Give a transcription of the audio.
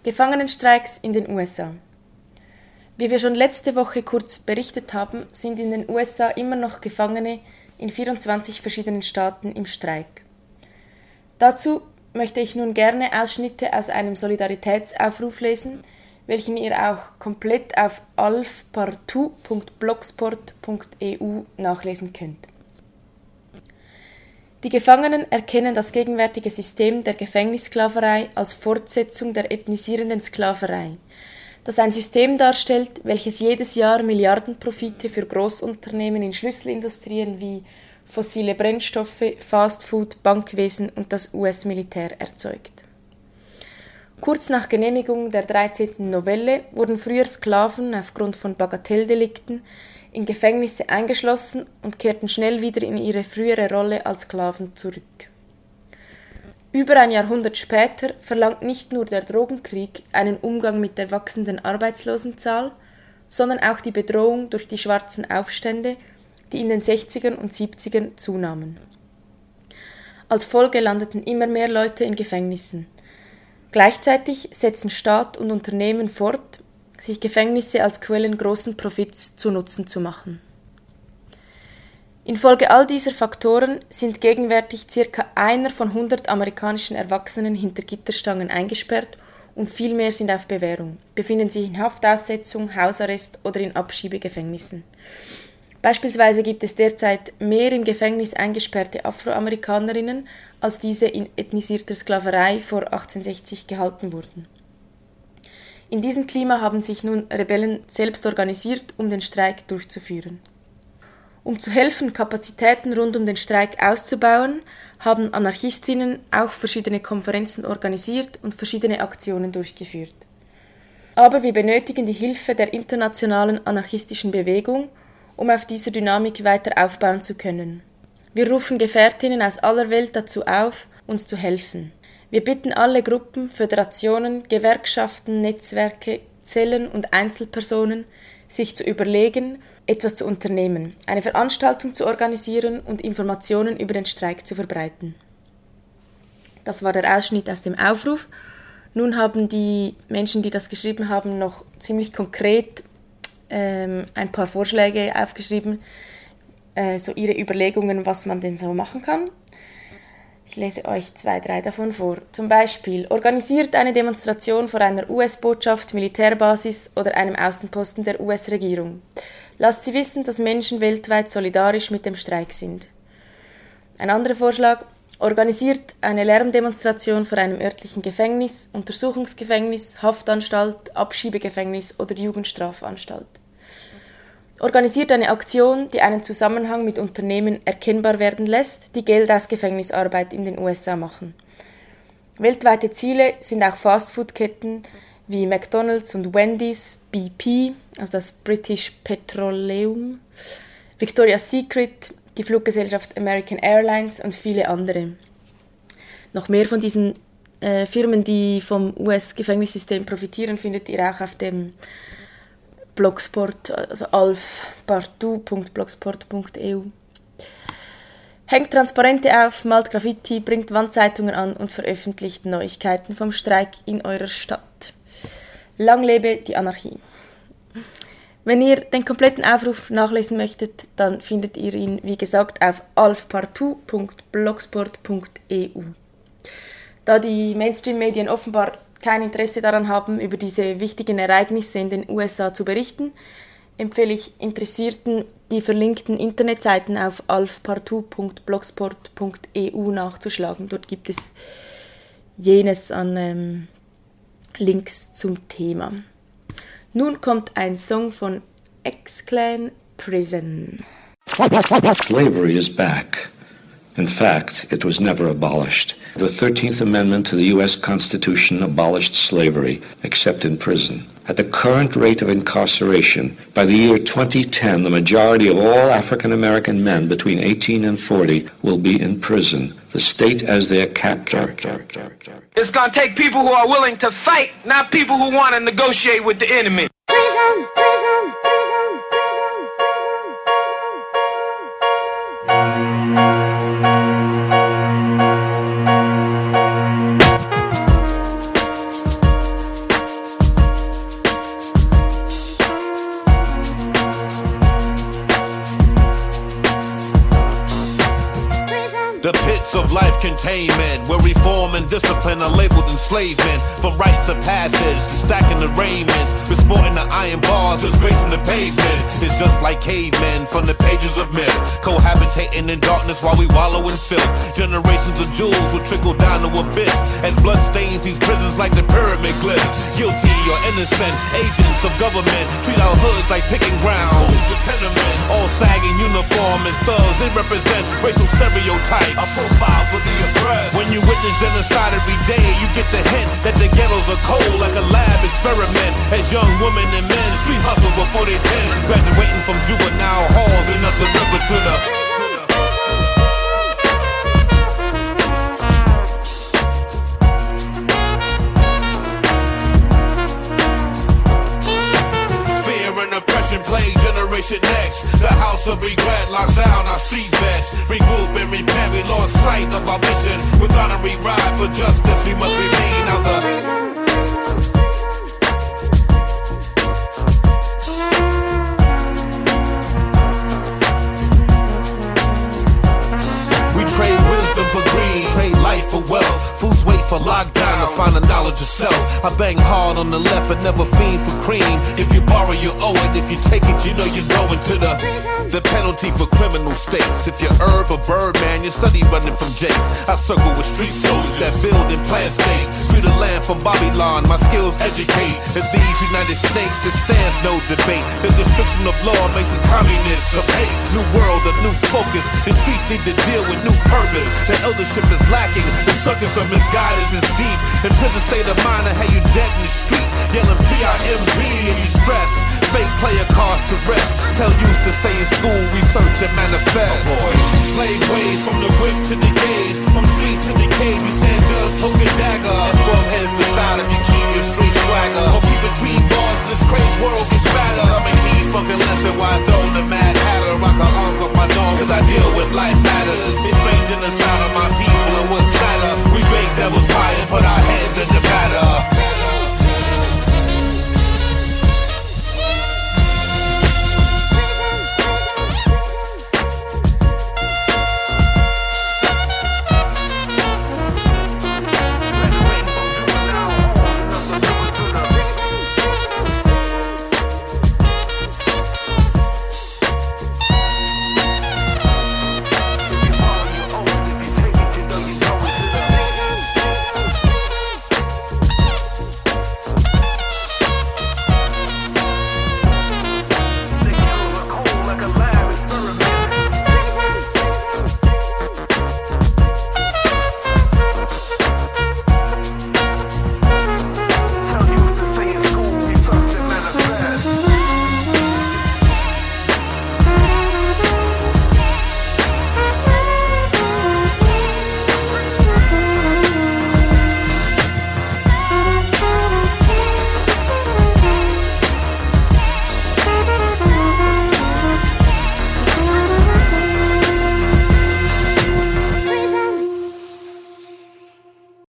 Gefangenenstreiks in den USA. Wie wir schon letzte Woche kurz berichtet haben, sind in den USA immer noch Gefangene in 24 verschiedenen Staaten im Streik. Dazu möchte ich nun gerne Ausschnitte aus einem Solidaritätsaufruf lesen, welchen ihr auch komplett auf alfpartout.blogsport.eu nachlesen könnt. Die Gefangenen erkennen das gegenwärtige System der Gefängnissklaverei als Fortsetzung der ethnisierenden Sklaverei, das ein System darstellt, welches jedes Jahr Milliardenprofite für Großunternehmen in Schlüsselindustrien wie fossile Brennstoffe, Fastfood, Bankwesen und das US-Militär erzeugt. Kurz nach Genehmigung der 13. Novelle wurden früher Sklaven aufgrund von Bagatelldelikten in Gefängnisse eingeschlossen und kehrten schnell wieder in ihre frühere Rolle als Sklaven zurück. Über ein Jahrhundert später verlangt nicht nur der Drogenkrieg einen Umgang mit der wachsenden Arbeitslosenzahl, sondern auch die Bedrohung durch die schwarzen Aufstände, die in den 60ern und 70ern zunahmen. Als Folge landeten immer mehr Leute in Gefängnissen. Gleichzeitig setzen Staat und Unternehmen fort, sich Gefängnisse als Quellen großen Profits zu Nutzen zu machen. Infolge all dieser Faktoren sind gegenwärtig ca. einer von 100 amerikanischen Erwachsenen hinter Gitterstangen eingesperrt und viel mehr sind auf Bewährung, befinden sich in Haftaussetzung, Hausarrest oder in Abschiebegefängnissen. Beispielsweise gibt es derzeit mehr im Gefängnis eingesperrte Afroamerikanerinnen, als diese in ethnisierter Sklaverei vor 1860 gehalten wurden. In diesem Klima haben sich nun Rebellen selbst organisiert, um den Streik durchzuführen. Um zu helfen, Kapazitäten rund um den Streik auszubauen, haben Anarchistinnen auch verschiedene Konferenzen organisiert und verschiedene Aktionen durchgeführt. Aber wir benötigen die Hilfe der internationalen anarchistischen Bewegung, um auf dieser Dynamik weiter aufbauen zu können. Wir rufen Gefährtinnen aus aller Welt dazu auf, uns zu helfen. Wir bitten alle Gruppen, Föderationen, Gewerkschaften, Netzwerke, Zellen und Einzelpersonen, sich zu überlegen, etwas zu unternehmen, eine Veranstaltung zu organisieren und Informationen über den Streik zu verbreiten. Das war der Ausschnitt aus dem Aufruf. Nun haben die Menschen, die das geschrieben haben, noch ziemlich konkret ein paar Vorschläge aufgeschrieben, so ihre Überlegungen, was man denn so machen kann. Ich lese euch 2, 3 davon vor. Zum Beispiel: Organisiert eine Demonstration vor einer US-Botschaft, Militärbasis oder einem Außenposten der US-Regierung. Lasst sie wissen, dass Menschen weltweit solidarisch mit dem Streik sind. Ein anderer Vorschlag: Organisiert eine Lärmdemonstration vor einem örtlichen Gefängnis, Untersuchungsgefängnis, Haftanstalt, Abschiebegefängnis oder Jugendstrafanstalt. Organisiert eine Aktion, die einen Zusammenhang mit Unternehmen erkennbar werden lässt, die Geld aus Gefängnisarbeit in den USA machen. Weltweite Ziele sind auch Fastfood-Ketten wie McDonald's und Wendy's, BP, also das British Petroleum, Victoria's Secret, die Fluggesellschaft American Airlines und viele andere. Noch mehr von diesen Firmen, die vom US-Gefängnissystem profitieren, findet ihr auch auf dem Blogsport, also alfpartout.blogsport.eu. Hängt Transparente auf, malt Graffiti, bringt Wandzeitungen an und veröffentlicht Neuigkeiten vom Streik in eurer Stadt. Lang lebe die Anarchie. Wenn ihr den kompletten Aufruf nachlesen möchtet, dann findet ihr ihn, wie gesagt, auf alfpartout.blogsport.eu. Da die Mainstream-Medien offenbar kein Interesse daran haben, über diese wichtigen Ereignisse in den USA zu berichten, empfehle ich Interessierten, die verlinkten Internetseiten auf alfpartout.blogsport.eu nachzuschlagen. Dort gibt es jenes an Links zum Thema. Nun kommt ein Song von X-Clan, Prison. Slavery is back. In fact, it was never abolished. The 13th Amendment to the U.S. Constitution abolished slavery, except in prison. At the current rate of incarceration, by the year 2010, the majority of all African American men between 18 and 40 will be in prison, the state as their captor. It's going to take people who are willing to fight, not people who want to negotiate with the enemy. Prison, prison, prison, prison. containment, where reform and discipline are labeled enslavement. From rites of passage to stacking the raiments, we're sporting the iron bars, just gracing the pavement. It's just like cavemen from the pages of myth, cohabitating in darkness while we wallow in filth. Generations of jewels will trickle down to abyss as blood stains these prisons like the pyramid glyphs. Guilty or innocent agents of government treat our hoods like picking ground. Schools to tenement, all sagging uniform as thugs. They represent racial stereotypes, a profile for the oppressed. When you witness genocide every day, you get the hint that the ghettos are cold like a lab experiment. As young women and men street hustle before they 10, graduating from juvenile halls and up the river to the play Generation X. The house of regret locks down our street vets. Regroup and repent, we lost sight of our mission. With honor we ride for justice, we must remain out the trade wisdom for greed, trade life for wealth. Fools wait for lockdown to find the knowledge of self. I bang hard on the left and never fiend for cream. If you borrow, you owe it. If you take it, you know you're going to the penalty for criminal states. If you're herb or bird, man, you study running from jakes. I circle with street soldiers that build and plant stakes. Free the land from Babylon, my skills educate. If these United States, there stands no debate. The destruction of law makes us communists of hate. New world, a new focus. The streets need to deal with new purpose. The eldership is lacking. The circus of misguidance is deep. In prison state of mind, I had you dead in the street, yelling PIMP and you stress. Fake player cards to rest. Tell youth to stay in school, research and manifest. Slave ways from the whip to the cage, from streets to the cage. We stand judge, poke a dagger. If 12 heads decide if you keep your street swagger, or be between bars, this crazy world gets fatter. I'm a key fucking lesson, wise dome the Mad Hatter. Rock a hunk of my dog, cause I deal with life matters. It's strange in the sound of my people and what's sadder. We bake devil's pie and put our heads in